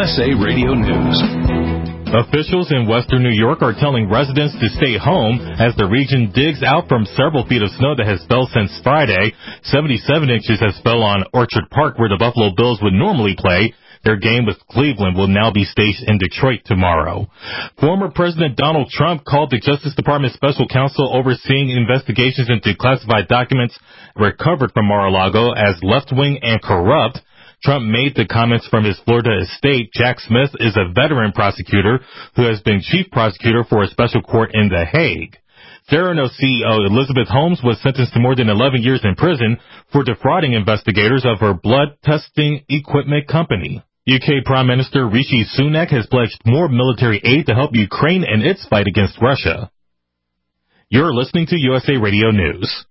USA Radio News. Officials in western New York are telling residents to stay home as the region digs out from several feet of snow that has fell since Friday. 77 inches has fell on Orchard Park, where the Buffalo Bills would normally play. Their game with Cleveland will now be staged in Detroit tomorrow. Former President Donald Trump called the Justice Department special counsel overseeing investigations into classified documents recovered from Mar-a-Lago as left-wing and corrupt. Trump made the comments from his Florida estate. Jack Smith is a veteran prosecutor who has been chief prosecutor for a special court in The Hague. Theranos CEO Elizabeth Holmes was sentenced to more than 11 years in prison for defrauding investigators of her blood testing equipment company. UK Prime Minister Rishi Sunak has pledged more military aid to help Ukraine in its fight against Russia. You're listening to USA Radio News.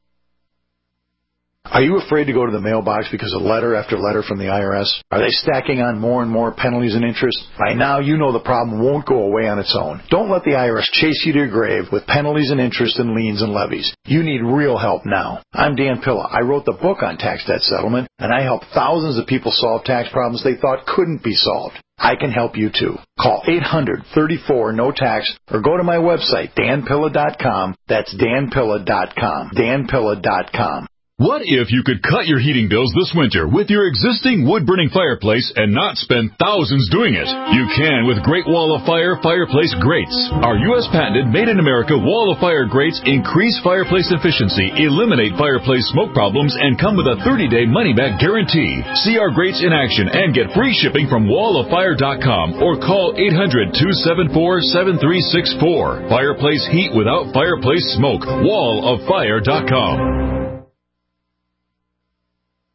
Are you afraid to go to the mailbox because of letter after letter from the IRS? Are they stacking on more and more penalties and interest? By now, you know the problem won't go away on its own. Don't let the IRS chase you to your grave with penalties and interest and liens and levies. You need real help now. I'm Dan Pilla. I wrote the book on tax debt settlement, and I help thousands of people solve tax problems they thought couldn't be solved. I can help you too. Call 800-34-NO-TAX or go to my website, danpilla.com. That's danpilla.com. danpilla.com. What if you could cut your heating bills this winter with your existing wood-burning fireplace and not spend thousands doing it? You can with Great Wall of Fire fireplace grates. Our U.S. patented made-in-America Wall of Fire grates increase fireplace efficiency, eliminate fireplace smoke problems, and come with a 30-day money-back guarantee. See our grates in action and get free shipping from walloffire.com or call 800-274-7364. Fireplace heat without fireplace smoke. walloffire.com.